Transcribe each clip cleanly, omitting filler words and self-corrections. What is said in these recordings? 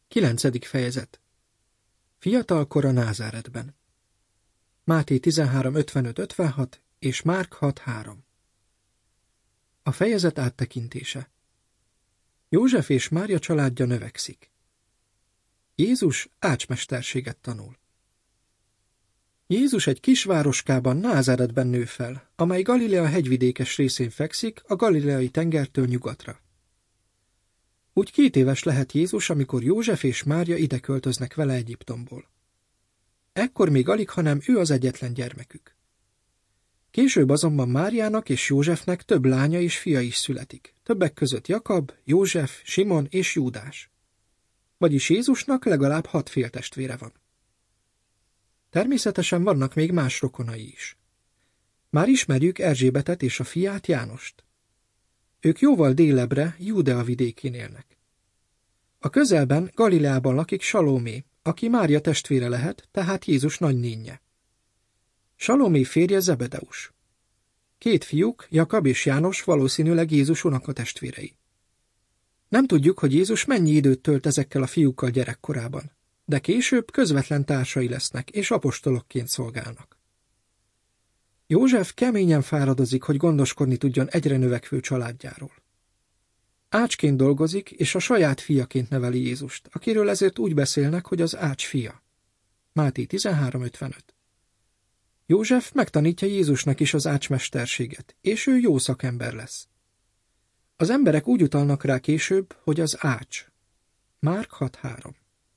9. fejezet. Fiatalkora Názáretben. Máté 13:55-56 és Márk 6:3. A fejezet áttekintése. József és Mária családja növekszik. Jézus ácsmesterséget tanul. Jézus egy kisvároskában, Názáretben nő fel, amely Galilea hegyvidékes részén fekszik, a Galileai tengertől nyugatra. Úgy 2 éves lehet Jézus, amikor József és Mária ide költöznek vele Egyiptomból. Ekkor még alighanem ő az egyetlen gyermekük. Később azonban Máriának és Józsefnek több lánya és fia is születik, többek között Jakab, József, Simon és Júdás. Vagyis Jézusnak legalább 6 féltestvére van. Természetesen vannak még más rokonai is. Már ismerjük Erzsébetet és a fiát, Jánost. Ők jóval délebbre, Júdea vidékén élnek. A közelben, Galileában lakik Salomé, aki Mária testvére lehet, tehát Jézus nagynénje. Salomé férje Zebedeus. 2 fiúk, Jakab és János valószínűleg Jézus unokatestvérei. Nem tudjuk, hogy Jézus mennyi időt tölt ezekkel a fiúkkal gyerekkorában, de később közvetlen társai lesznek és apostolokként szolgálnak. József keményen fáradozik, hogy gondoskodni tudjon egyre növekvő családjáról. Ácsként dolgozik, és a saját fiaként neveli Jézust, akiről ezért úgy beszélnek, hogy az ács fia. Máté 13:55. József megtanítja Jézusnak is az ácsmesterséget, és ő jó szakember lesz. Az emberek úgy utalnak rá később, hogy az ács. Márk 6:3.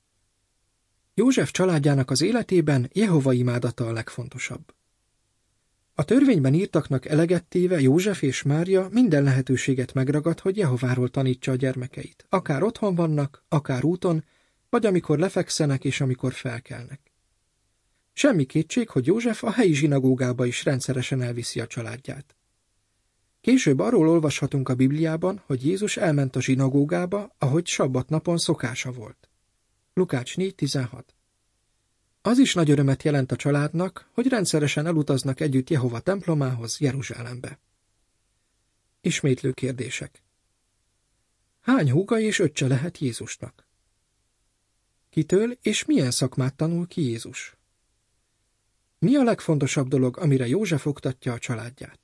József családjának az életében Jehova imádata a legfontosabb. A törvényben írtaknak eleget téve József és Mária minden lehetőséget megragad, hogy Jehováról tanítsa a gyermekeit, akár otthon vannak, akár úton, vagy amikor lefekszenek és amikor felkelnek. Semmi kétség, hogy József a helyi zsinagógába is rendszeresen elviszi a családját. Később arról olvashatunk a Bibliában, hogy Jézus elment a zsinagógába, ahogy sabbatnapon szokása volt. Lukács 4:16. Az is nagy örömet jelent a családnak, hogy rendszeresen elutaznak együtt Jehova templomához, Jeruzsálembe. Ismétlő kérdések. Hány húga és öccse lehet Jézusnak? Kitől és milyen szakmát tanul ki Jézus? Mi a legfontosabb dolog, amire József oktatja a családját?